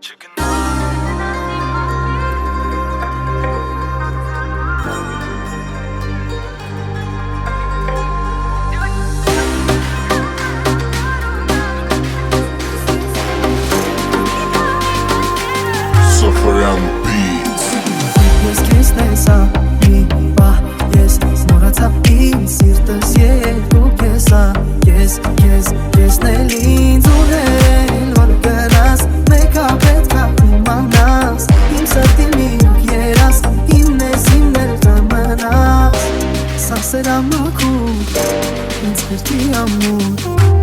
Safarian Beats. Ես քեզ տեսա մի պահ, ես մոռացա իմ սիրտս երկու կեսա, ես նել ինձ ունել, որ գնաս, մեկա պետքա իմանաս, իմ սրտի մի երաս, իմն էլ կմնաս, սա սերամակուր, ինձ խրտի ամուր,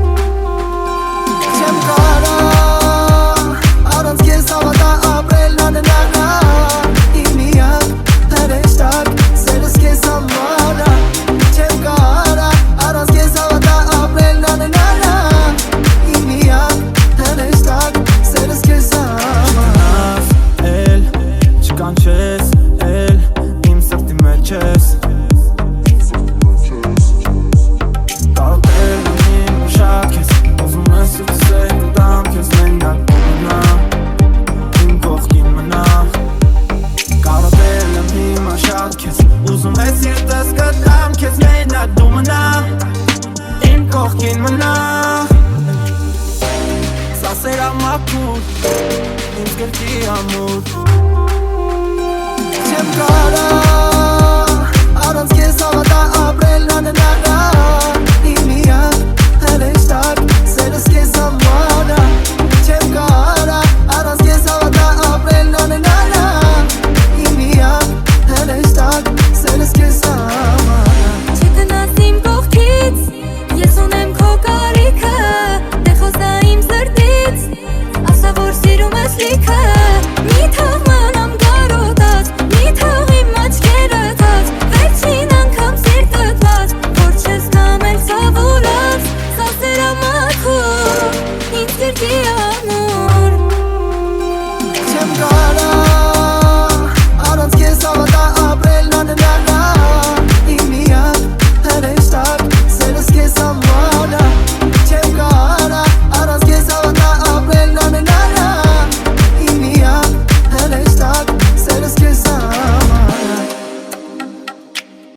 չեմ կարա, առանց քեզ հավատա ապրել նաննանա, իմ միակ հրեշտակ, սերս քեզ համարա, չեմ կարա, առանց քեզ հավատա ապրել նաննանա, իմ միակ հրեշտակ, սերս քեզ համարա, էլ չկանչես, էլ իմ սրտի մեջ ես, կարոտել իմ ուշակ ես, ուզում ես սուսել ու դամ քեզ մենակ մնա, իմ կողքին մնա, կարոտել իմ ուշակ ես, ուզում ես սիրտս կտամ քեզ մենակ դու մնա, իմ կողքին մնա, սա սերամակուր, ինձ գրկի ամուր, չեմ կարա, առանց քեզ հավատա ապրել նաննանա, իմ միակ հրեշտակ, սերս քեզ համարա,